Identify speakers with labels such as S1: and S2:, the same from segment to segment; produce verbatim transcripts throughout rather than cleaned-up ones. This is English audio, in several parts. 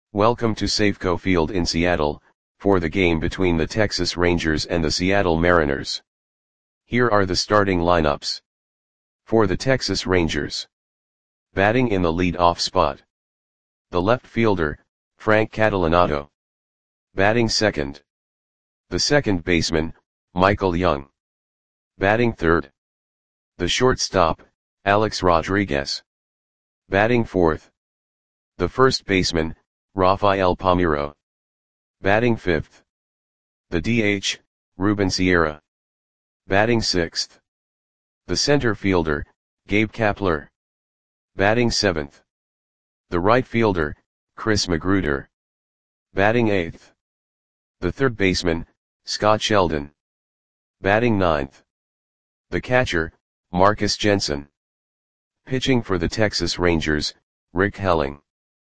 S1: Welcome to Safeco Field in Seattle, for the game between the Texas Rangers and the Seattle Mariners. Here are the starting lineups. For the Texas Rangers. Batting in the lead-off spot. The left fielder, Frank Catalanotto. Batting second. The second baseman, Michael Young. Batting third. The shortstop, Alex Rodriguez. Batting fourth. The first baseman, Rafael Palmeiro. Batting fifth. The D H, Ruben Sierra. Batting sixth. The center fielder, Gabe Kapler. Batting seventh. The right fielder, Chris Magruder. Batting eighth. The third baseman, Scott Sheldon. Batting ninth. The catcher, Marcus Jensen. Pitching for the Texas Rangers, Rick Helling.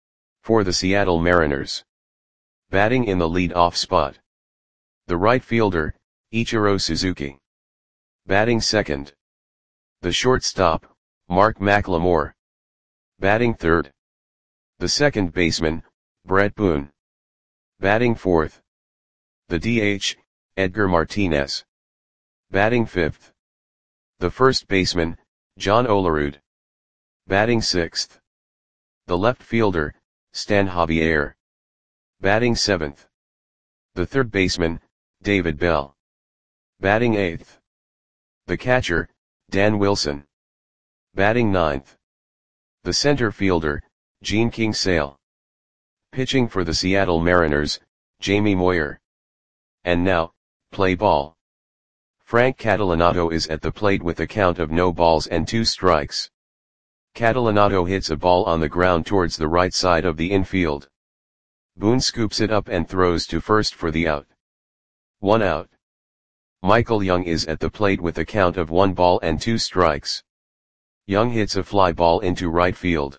S1: For the Seattle Mariners. Batting in the lead-off spot. The right fielder, Ichiro Suzuki. Batting second. The shortstop, Mark McLemore. Batting third. The second baseman, Brett Boone. Batting fourth. The D H, Edgar Martinez. Batting fifth. The first baseman, John Olerud. Batting sixth. The left fielder, Stan Javier. Batting seventh. The third baseman, David Bell. Batting eighth. The catcher, Dan Wilson. Batting ninth. The center fielder, Gene Kingsale. Pitching for the Seattle Mariners, Jamie Moyer. And now, play ball. Frank Catalanotto is at the plate with a count of no balls and two strikes. Catalanotto hits a ball on the ground towards the right side of the infield. Boone scoops it up and throws to first for the out. One out. Michael Young is at the plate with a count of one ball and two strikes. Young hits a fly ball into right field.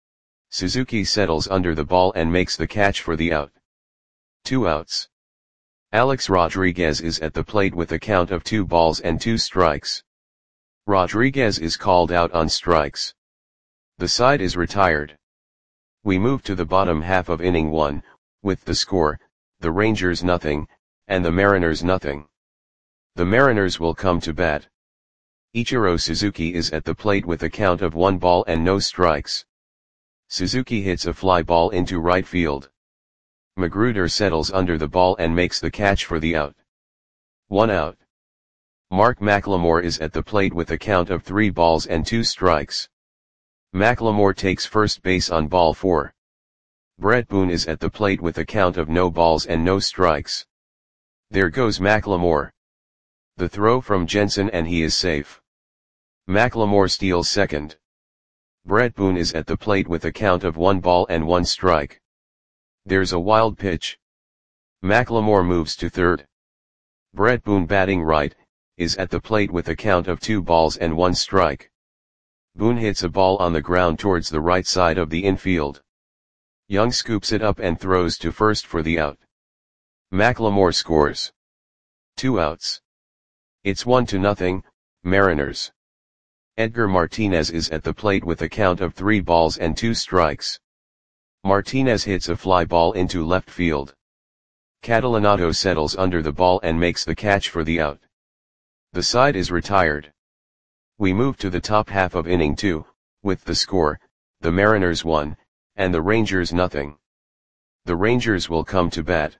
S1: Suzuki settles under the ball and makes the catch for the out. Two outs. Alex Rodriguez is at the plate with a count of two balls and two strikes. Rodriguez is called out on strikes. The side is retired. We move to the bottom half of inning one, with the score, the Rangers nothing, and the Mariners nothing. The Mariners will come to bat. Ichiro Suzuki is at the plate with a count of one ball and no strikes. Suzuki hits a fly ball into right field. Magruder settles under the ball and makes the catch for the out. One out. Mark McLemore is at the plate with a count of three balls and two strikes. McLemore takes first base on ball four. Brett Boone is at the plate with a count of no balls and no strikes. There goes McLemore. The throw from Jensen and he is safe. McLemore steals second. Brett Boone is at the plate with a count of one ball and one strike. There's a wild pitch. McLemore moves to third. Brett Boone, batting right, is at the plate with a count of two balls and one strike. Boone hits a ball on the ground towards the right side of the infield. Young scoops it up and throws to first for the out. McLemore scores. Two outs. It's one to nothing, Mariners. Edgar Martinez is at the plate with a count of three balls and two strikes. Martinez hits a fly ball into left field. Catalanotto settles under the ball and makes the catch for the out. The side is retired. We move to the top half of inning two, with the score, the Mariners one, and the Rangers nothing. The Rangers will come to bat.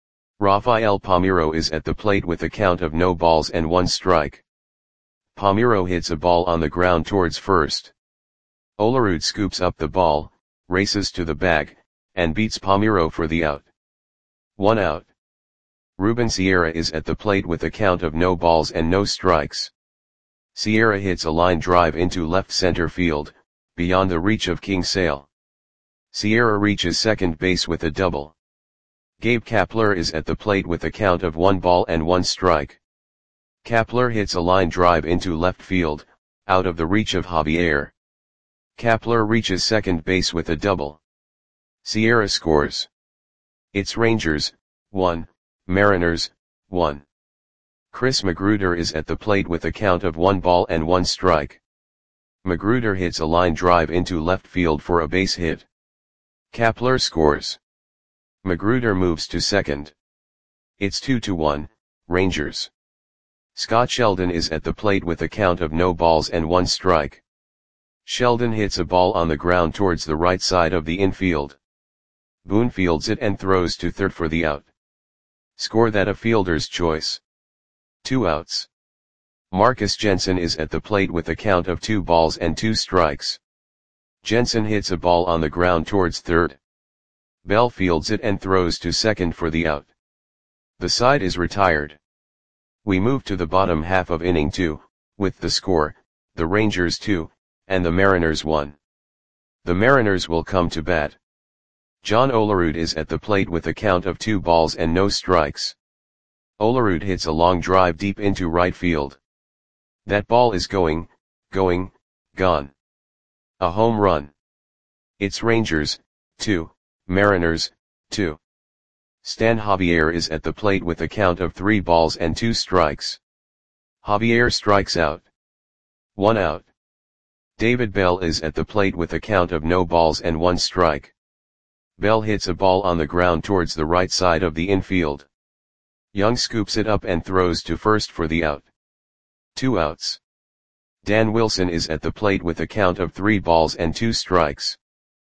S1: Rafael Palmeiro is at the plate with a count of no balls and one strike. Palmeiro hits a ball on the ground towards first. Olerud scoops up the ball, races to the bag, and beats Palmeiro for the out. One out. Ruben Sierra is at the plate with a count of no balls and no strikes. Sierra hits a line drive into left center field, beyond the reach of Kingsale. Sierra reaches second base with a double. Gabe Kapler is at the plate with a count of one ball and one strike. Kapler hits a line drive into left field, out of the reach of Javier. Kapler reaches second base with a double. Sierra scores. It's Rangers, one, Mariners, one. Chris Magruder is at the plate with a count of one ball and one strike. Magruder hits a line drive into left field for a base hit. Kapler scores. Magruder moves to second. It's two to one, Rangers. Scott Sheldon is at the plate with a count of no balls and one strike. Sheldon hits a ball on the ground towards the right side of the infield. Boone fields it and throws to third for the out. Score that a fielder's choice. Two outs. Marcus Jensen is at the plate with a count of two balls and two strikes. Jensen hits a ball on the ground towards third. Bell fields it and throws to second for the out. The side is retired. We move to the bottom half of inning two, with the score, the Rangers two, and the Mariners one. The Mariners will come to bat. John Olerud is at the plate with a count of two balls and no strikes. Olerud hits a long drive deep into right field. That ball is going, going, gone. A home run. It's Rangers, two, Mariners, two. Stan Javier is at the plate with a count of three balls and two strikes. Javier strikes out. One out. David Bell is at the plate with a count of no balls and one strike. Bell hits a ball on the ground towards the right side of the infield. Young scoops it up and throws to first for the out. Two outs. Dan Wilson is at the plate with a count of three balls and two strikes.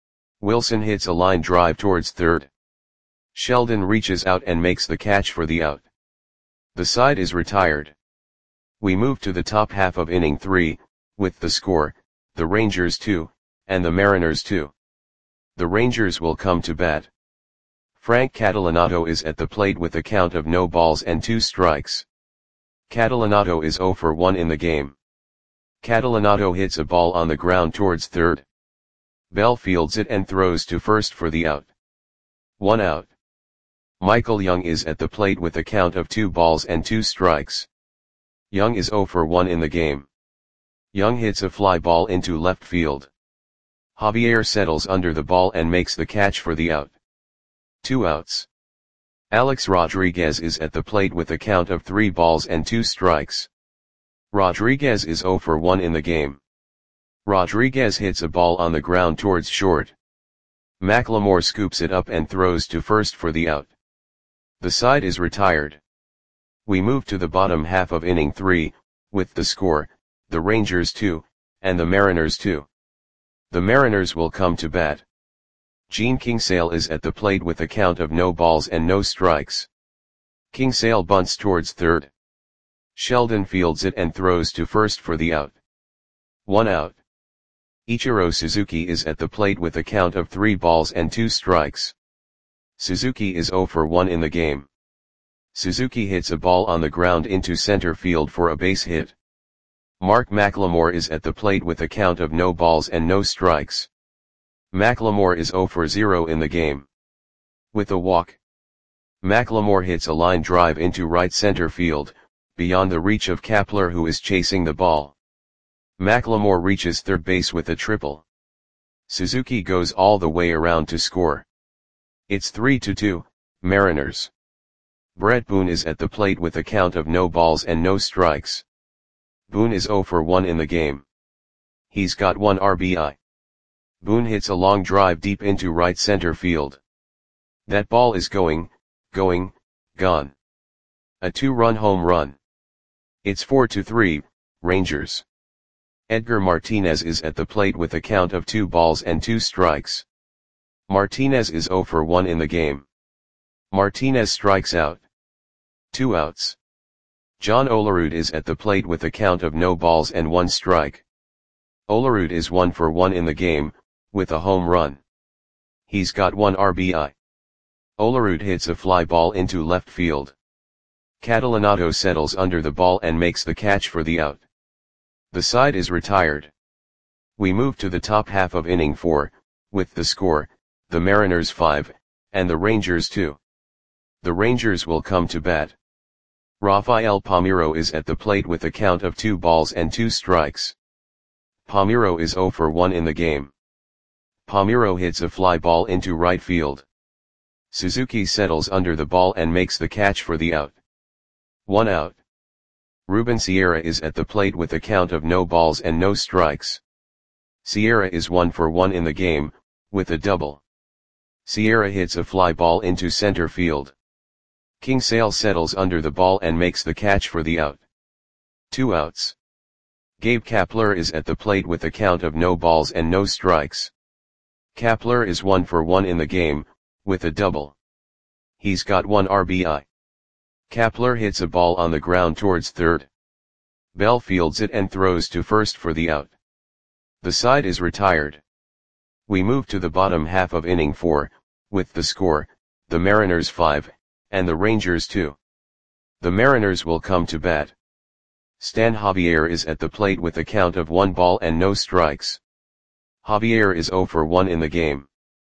S1: Wilson hits a line drive towards third. Sheldon reaches out and makes the catch for the out. The side is retired. We move to the top half of inning three, with the score, the Rangers two, and the Mariners two. The Rangers will come to bat. Frank Catalanato is at the plate with a count of no balls and two strikes. Catalanato is zero for one in the game. Catalanato hits a ball on the ground towards third. Bell fields it and throws to first for the out. One out. Michael Young is at the plate with a count of two balls and two strikes. Young is zero for one in the game. Young hits a fly ball into left field. Javier settles under the ball and makes the catch for the out. Two outs. Alex Rodriguez is at the plate with a count of three balls and two strikes. Rodriguez is zero for one in the game. Rodriguez hits a ball on the ground towards short. McLemore scoops it up and throws to first for the out. The side is retired. We move to the bottom half of inning three, with the score, the Rangers two, and the Mariners two. The Mariners will come to bat. Gene Kingsale is at the plate with a count of no balls and no strikes. Kingsale bunts towards third. Sheldon fields it and throws to first for the out. One out. Ichiro Suzuki is at the plate with a count of three balls and two strikes. Suzuki is zero for one in the game. Suzuki hits a ball on the ground into center field for a base hit. Mark McLemore is at the plate with a count of no balls and no strikes. McLemore is zero for zero in the game. With a walk. McLemore hits a line drive into right center field, beyond the reach of Kapler, who is chasing the ball. McLemore reaches third base with a triple. Suzuki goes all the way around to score. It's three to two, Mariners. Brett Boone is at the plate with a count of no balls and no strikes. Boone is zero for one in the game. He's got one R B I. Boone hits a long drive deep into right center field. That ball is going, going, gone. A two-run home run. It's four to three, Rangers. Edgar Martinez is at the plate with a count of two balls and two strikes. Martinez is zero for one in the game. Martinez strikes out. Two outs. John Olerud is at the plate with a count of no balls and one strike. Olerud is one for one in the game, with a home run. He's got one R B I. Olerud hits a fly ball into left field. Catalanato settles under the ball and makes the catch for the out. The side is retired. We move to the top half of inning four, with the score, the Mariners five, and the Rangers two. The Rangers will come to bat. Rafael Palmeiro is at the plate with a count of two balls and two strikes. Palmeiro is zero for one in the game. Palmeiro hits a fly ball into right field. Suzuki settles under the ball and makes the catch for the out. One out. Ruben Sierra is at the plate with a count of no balls and no strikes. Sierra is one for one in the game, with a double. Sierra hits a fly ball into center field. King Sale settles under the ball and makes the catch for the out. Two outs. Gabe Kapler is at the plate with a count of no balls and no strikes. Kapler is one for one in the game, with a double. He's got one R B I. Kapler hits a ball on the ground towards third. Bell fields it and throws to first for the out. The side is retired. We move to the bottom half of inning four, with the score, the Mariners five, and the Rangers two. The Mariners will come to bat. Stan Javier is at the plate with a count of one ball and no strikes. Javier is zero for one in the game.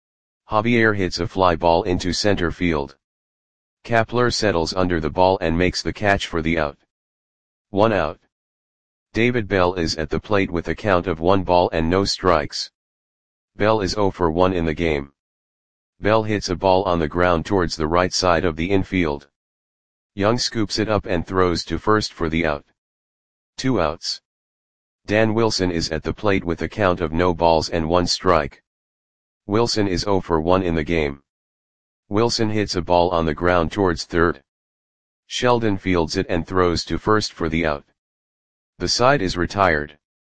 S1: Javier hits a fly ball into center field. Kapler settles under the ball and makes the catch for the out. One out. David Bell is at the plate with a count of one ball and no strikes. Bell is zero for one in the game. Bell hits a ball on the ground towards the right side of the infield. Young scoops it up and throws to first for the out. Two outs. Dan Wilson is at the plate with a count of no balls and one strike. Wilson is zero for one in the game. Wilson hits a ball on the ground towards third. Sheldon fields it and throws to first for the out. The side is retired.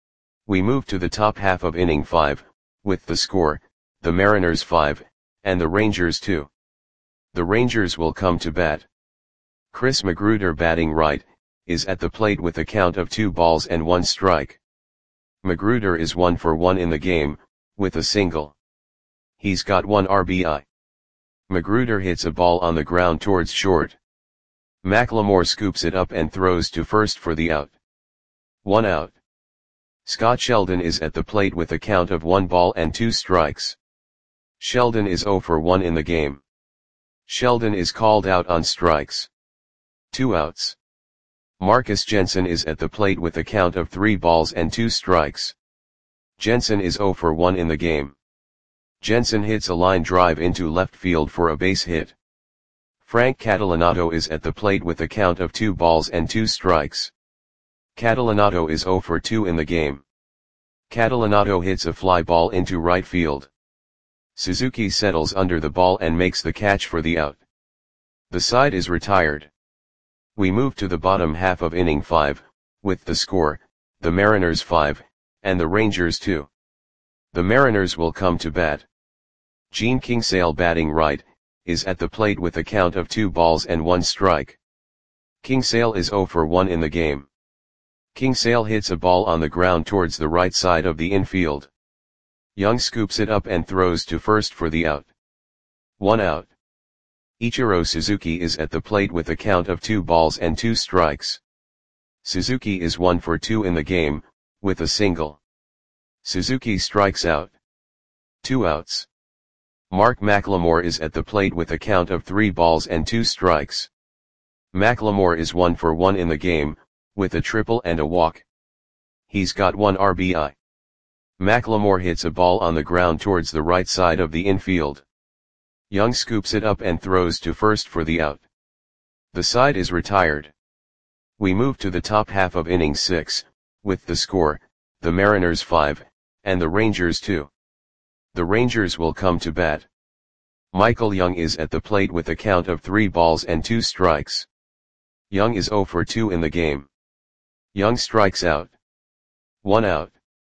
S1: We move to the top half of inning five, with the score, the Mariners five, and the Rangers two. The Rangers will come to bat. Chris Magruder, batting right, is at the plate with a count of two balls and one strike. Magruder is one for one in the game, with a single. He's got one R B I. Magruder hits a ball on the ground towards short. McLemore scoops it up and throws to first for the out. One out. Scott Sheldon is at the plate with a count of one ball and two strikes. Sheldon is zero for one in the game. Sheldon is called out on strikes. Two outs. Marcus Jensen is at the plate with a count of three balls and two strikes. Jensen is zero for one in the game. Jensen hits a line drive into left field for a base hit. Frank Catalanato is at the plate with a count of two balls and two strikes. Catalanato is zero for two in the game. Catalanato hits a fly ball into right field. Suzuki settles under the ball and makes the catch for the out. The side is retired. We move to the bottom half of inning five, with the score, the Mariners five, and the Rangers two. The Mariners will come to bat. Gene Kingsale, batting right, is at the plate with a count of two balls and one strike. Kingsale is zero for one in the game. Kingsale hits a ball on the ground towards the right side of the infield. Young scoops it up and throws to first for the out. One out. Ichiro Suzuki is at the plate with a count of two balls and two strikes. Suzuki is one for two in the game, with a single. Suzuki strikes out. Two outs. Mark McLemore is at the plate with a count of three balls and two strikes. McLemore is one for one in the game, with a triple and a walk. He's got one R B I. McLemore hits a ball on the ground towards the right side of the infield. Young scoops it up and throws to first for the out. The side is retired. We move to the top half of inning six, with the score, the Mariners five, and the Rangers two. The Rangers will come to bat. Michael Young is at the plate with a count of three balls and two strikes. Young is zero for two in the game. Young strikes out. One out.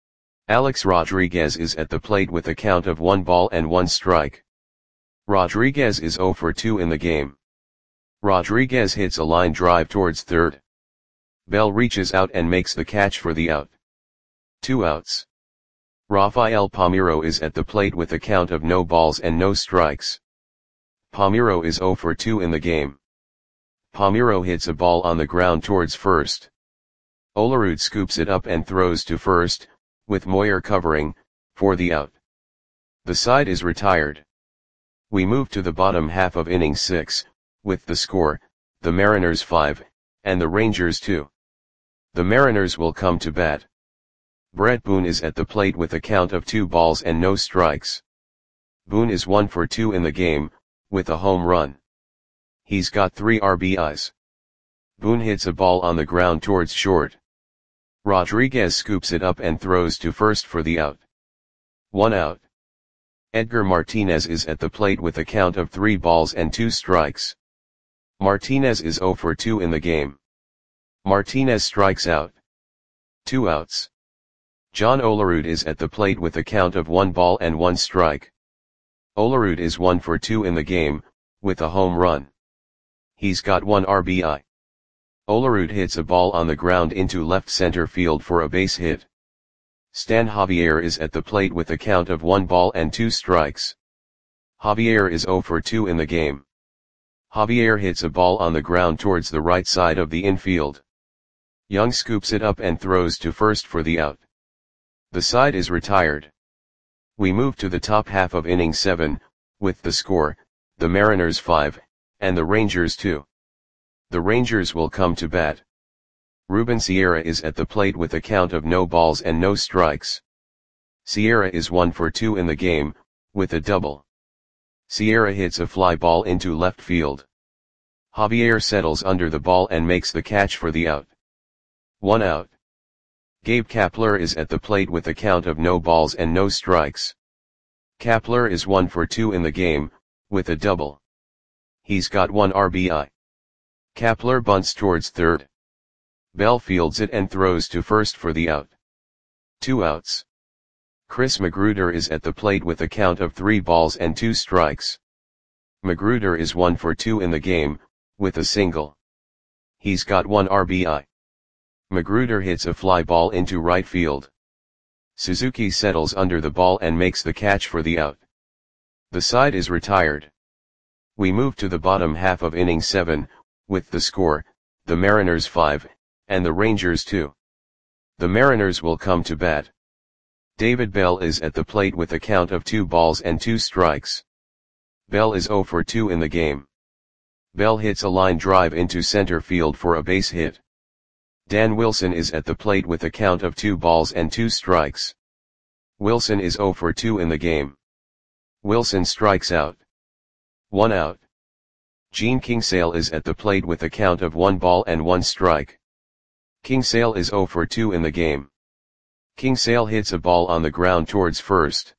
S1: Alex Rodriguez is at the plate with a count of one ball and one strike. Rodriguez is zero for two in the game. Rodriguez hits a line drive towards third. Bell reaches out and makes the catch for the out. Two outs. Rafael Palmeiro is at the plate with a count of no balls and no strikes. Palmeiro is zero for two in the game. Palmeiro hits a ball on the ground towards first. Olerud scoops it up and throws to first, with Moyer covering, for the out. The side is retired. We move to the bottom half of inning six, with the score, the Mariners five, and the Rangers two. The Mariners will come to bat. Brett Boone is at the plate with a count of two balls and no strikes. Boone is one for two in the game, with a home run. He's got three R B Is. Boone hits a ball on the ground towards short. Rodriguez scoops it up and throws to first for the out. One out. Edgar Martinez is at the plate with a count of three balls and two strikes. Martinez is zero for two in the game. Martinez strikes out. Two outs. John Olerud is at the plate with a count of one ball and one strike. Olerud is one for two in the game, with a home run. He's got one R B I. Olerud hits a ball on the ground into left center field for a base hit. Stan Javier is at the plate with a count of one ball and two strikes. Javier is zero for two in the game. Javier hits a ball on the ground towards the right side of the infield. Young scoops it up and throws to first for the out. The side is retired. We move to the top half of inning seven, with the score, the Mariners five, and the Rangers two. The Rangers will come to bat. Ruben Sierra is at the plate with a count of no balls and no strikes. Sierra is one for two in the game, with a double. Sierra hits a fly ball into left field. Javier settles under the ball and makes the catch for the out. One out. Gabe Kapler is at the plate with a count of no balls and no strikes. Kapler is one for two in the game, with a double. He's got one R B I. Kapler bunts towards third. Bell fields it and throws to first for the out. Two outs. Chris Magruder is at the plate with a count of three balls and two strikes. Magruder is one for two in the game, with a single. He's got one R B I. Magruder hits a fly ball into right field. Suzuki settles under the ball and makes the catch for the out. The side is retired. We move to the bottom half of inning seven, with the score, the Mariners five, and the Rangers two. The Mariners will come to bat. David Bell is at the plate with a count of two balls and two strikes. Bell is zero for two in the game. Bell hits a line drive into center field for a base hit. Dan Wilson is at the plate with a count of two balls and two strikes. Wilson is zero for two in the game. Wilson strikes out. One out. Gene Kingsale is at the plate with a count of one ball and one strike. Kingsale is zero for two in the game. Kingsale hits a ball on the ground towards first.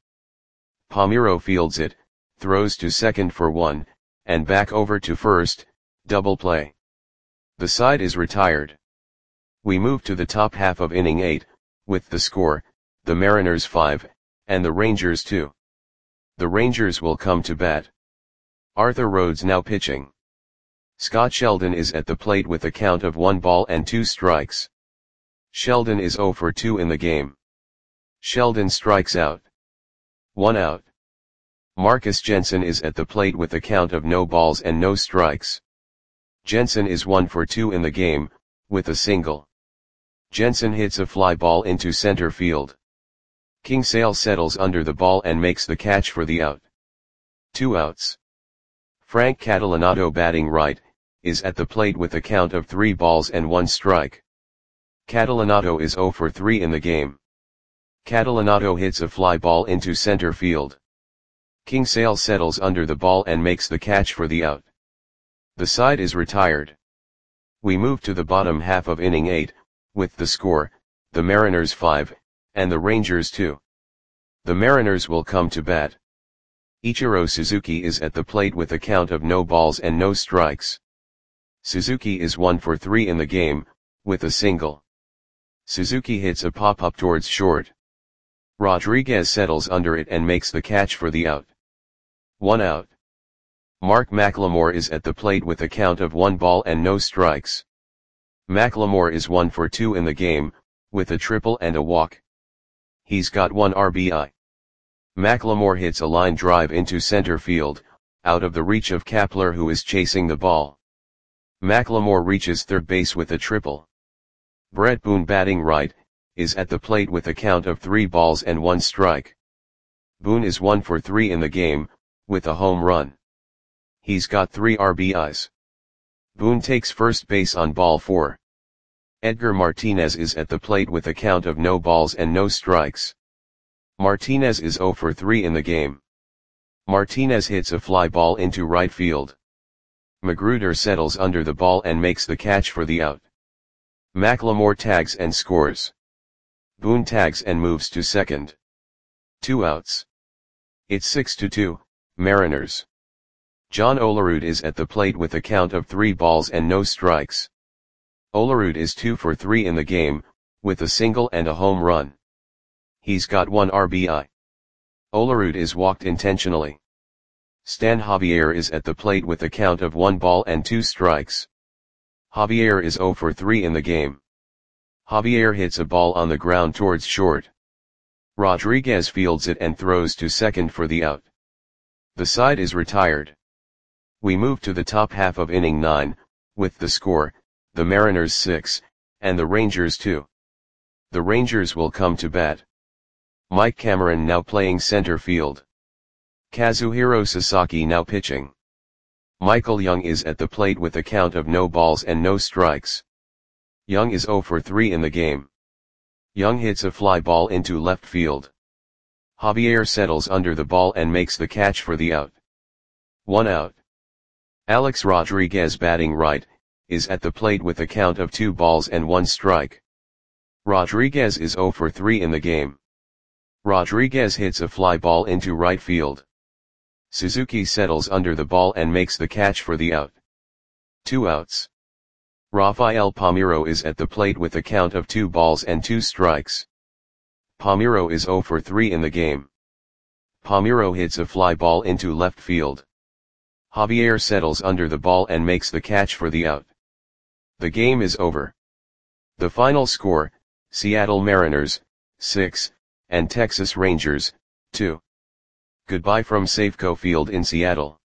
S1: Palmeiro fields it, throws to second for one, and back over to first, double play. The side is retired. We move to the top half of inning eight, with the score, the Mariners five, and the Rangers two. The Rangers will come to bat. Arthur Rhodes now pitching. Scott Sheldon is at the plate with a count of one ball and two strikes. Sheldon is zero for two in the game. Sheldon strikes out. One out. Marcus Jensen is at the plate with a count of no balls and no strikes. Jensen is one for two in the game, with a single. Jensen hits a fly ball into center field. Kingsale settles under the ball and makes the catch for the out. Two outs. Frank Catalanato, batting right, is at the plate with a count of three balls and one strike. Catalanato is zero for three in the game. Catalanato hits a fly ball into center field. Kingsale settles under the ball and makes the catch for the out. The side is retired. We move to the bottom half of inning eight, with the score, the Mariners five, and the Rangers two. The Mariners will come to bat. Ichiro Suzuki is at the plate with a count of no balls and no strikes. Suzuki is one for three in the game, with a single. Suzuki hits a pop-up towards short. Rodriguez settles under it and makes the catch for the out. One out. Mark McLemore is at the plate with a count of one ball and no strikes. McLemore is one for two in the game, with a triple and a walk. He's got one R B I. McLemore hits a line drive into center field, out of the reach of Kapler, who is chasing the ball. McLemore reaches third base with a triple. Brett Boone, batting right, is at the plate with a count of three balls and one strike. Boone is one for three in the game, with a home run. He's got three R B Is. Boone takes first base on ball four. Edgar Martinez is at the plate with a count of no balls and no strikes. Martinez is zero for three in the game. Martinez hits a fly ball into right field. Magruder settles under the ball and makes the catch for the out. McLemore tags and scores. Boone tags and moves to second. Two outs. It's six to two, Mariners. John Olerud is at the plate with a count of three balls and no strikes. Olerud is two for three in the game, with a single and a home run. He's got one R B I. Olerud is walked intentionally. Stan Javier is at the plate with a count of one ball and two strikes. Javier is zero for three in the game. Javier hits a ball on the ground towards short. Rodriguez fields it and throws to second for the out. The side is retired. We move to the top half of inning nine, with the score, the Mariners six, and the Rangers two. The Rangers will come to bat. Mike Cameron now playing center field. Kazuhiro Sasaki now pitching. Michael Young is at the plate with a count of no balls and no strikes. Young is zero for three in the game. Young hits a fly ball into left field. Javier settles under the ball and makes the catch for the out. One out. Alex Rodriguez batting right, is at the plate with a count of two balls and one strike. Rodriguez is zero for three in the game. Rodriguez hits a fly ball into right field. Suzuki settles under the ball and makes the catch for the out. Two outs. Rafael Palmeiro is at the plate with a count of two balls and two strikes. Palmeiro is zero for three in the game. Palmeiro hits a fly ball into left field. Javier settles under the ball and makes the catch for the out. The game is over. The final score, Seattle Mariners, six, and Texas Rangers, two. Goodbye from Safeco Field in Seattle.